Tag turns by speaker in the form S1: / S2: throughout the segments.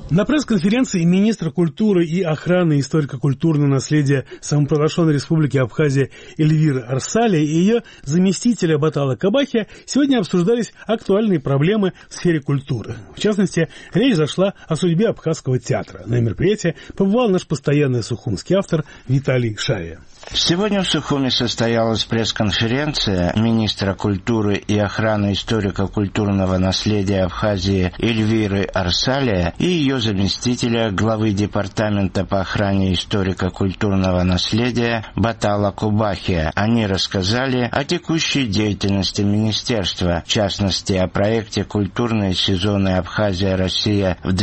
S1: На пресс-конференции министр культуры и охраны историко-культурного наследия самопровозглашенной республики Абхазия Эльвиры Арсалия и ее заместителя Батала Кабахия сегодня обсуждались актуальные проблемы в сфере культуры. В частности, речь зашла о судьбе Абхазского театра. На мероприятии побывал наш постоянный сухумский автор Виталий Шавия.
S2: Сегодня в Сухуме состоялась пресс-конференция министра культуры и охраны историко-культурного наследия Абхазии Эльвиры Арсалия и ее заместителя главы департамента по охране историко-культурного наследия Батала Кабахия. Они рассказали о текущей деятельности министерства, в частности о проекте «Культурные сезоны Абхазия-Россия» в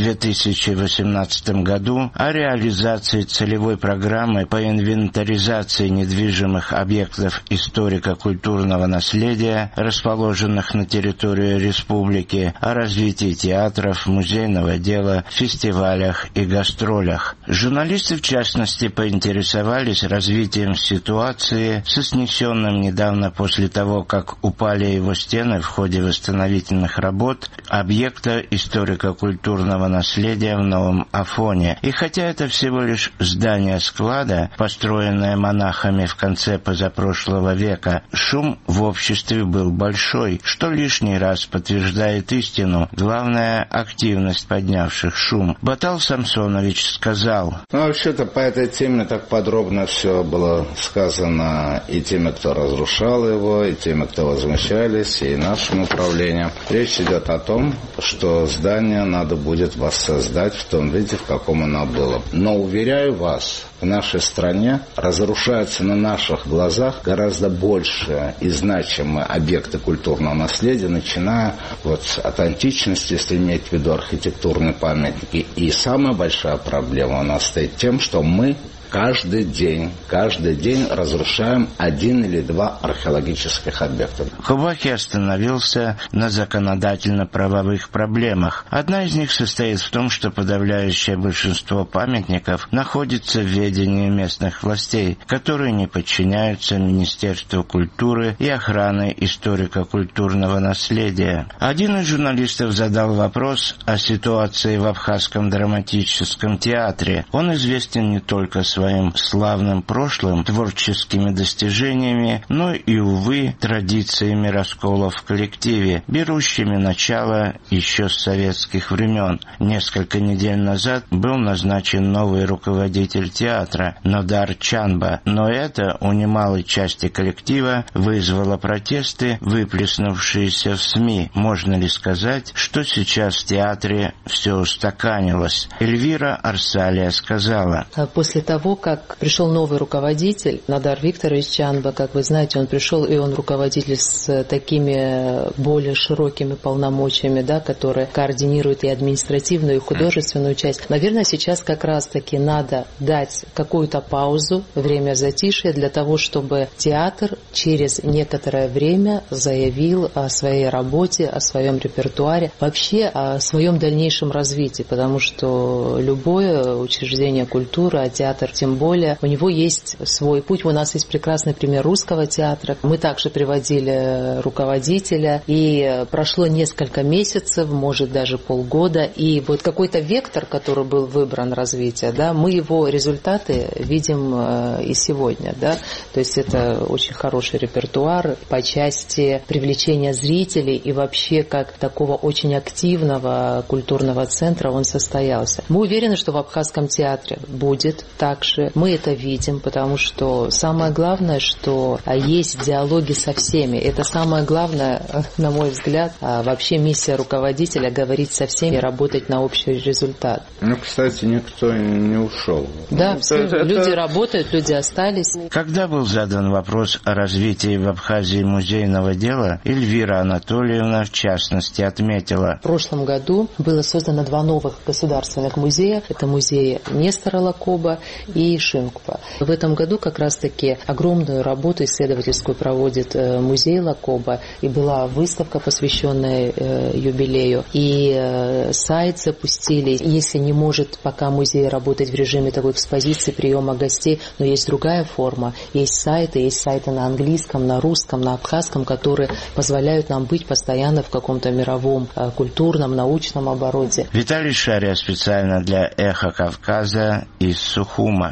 S2: 2018 году, о реализации целевой программы по инвентаризации недвижимых объектов историко-культурного наследия, расположенных на территории республики, о развитии театров, музейного дела, фестивалях и гастролях. Журналисты, в частности, поинтересовались развитием ситуации со снесенным недавно после того, как упали его стены в ходе восстановительных работ объекта историко-культурного наследия в Новом Афоне. И хотя это всего лишь здание склада, построенное монахами в конце позапрошлого века, шум в обществе был большой, что лишний раз подтверждает истину. Главная активность поднявших шум. Батал Самсонович сказал:
S3: вообще-то по этой теме так подробно все было сказано и теми, кто разрушал его, и теми, кто возмущались, и нашим управлением. Речь идет о том, что здание надо будет воссоздать в том виде, в каком оно было. Но, уверяю вас, в нашей стране разрушаются на наших глазах гораздо больше и значимые объекты культурного наследия, начиная от античности, если иметь в виду архитектурные памятники. И самая большая проблема у нас стоит тем, что мы каждый день разрушаем один или два археологических объекта.
S2: Кабахи остановился на законодательно-правовых проблемах. Одна из них состоит в том, что подавляющее большинство памятников находится в ведении местных властей, которые не подчиняются Министерству культуры и охраны историко-культурного наследия. Один из журналистов задал вопрос о ситуации в Абхазском драматическом театре. Он известен не только своим славным прошлым, творческими достижениями, но и, увы, традициями расколов в коллективе, берущими начало еще с советских времен. Несколько недель назад был назначен новый руководитель театра Нодар Чанба, но это у немалой части коллектива вызвало протесты, выплеснувшиеся в СМИ. Можно ли сказать, что сейчас в театре все устаканилось? Эльвира Арсалия сказала:
S4: после того, как пришел новый руководитель, Нодар Викторович Чанба, как вы знаете, он пришел, и он руководитель с такими более широкими полномочиями, да, которые координируют и административную, и художественную часть. Наверное, сейчас как раз-таки надо дать какую-то паузу, время затишья, для того, чтобы театр через некоторое время заявил о своей работе, о своем репертуаре, вообще о своем дальнейшем развитии, потому что любое учреждение культуры, а театр тем более, у него есть свой путь. У нас есть прекрасный пример русского театра. Мы также приводили руководителя, и прошло несколько месяцев, может даже полгода, и вот какой-то вектор, который был выбран развития, да, мы его результаты видим и сегодня, да, то есть это очень хороший репертуар по части привлечения зрителей и вообще как такого очень активного культурного центра он состоялся. Мы уверены, что в Абхазском театре будет также. Мы это видим, потому что самое главное, что есть диалоги со всеми. Это самое главное, на мой взгляд, вообще миссия руководителя — говорить со всеми и работать на общий результат.
S3: Ну, кстати, никто не ушел.
S4: Да, люди работают, люди остались.
S2: Когда был задан вопрос о развитии в Абхазии музейного дела, Эльвира Анатольевна в частности отметила:
S4: в прошлом году было создано 2 новых государственных музея. Это музей Нестора Лакоба и Шинква. В этом году как раз-таки огромную работу исследовательскую проводит музей Лакоба, и была выставка, посвященная юбилею, и сайт запустили. Если не может пока музей работать в режиме такой экспозиции, приема гостей, но есть другая форма. Есть сайты на английском, на русском, на абхазском, которые позволяют нам быть постоянно в каком-то мировом культурном, научном обороте.
S2: Виталий Шария специально для «Эхо Кавказа» из Сухума.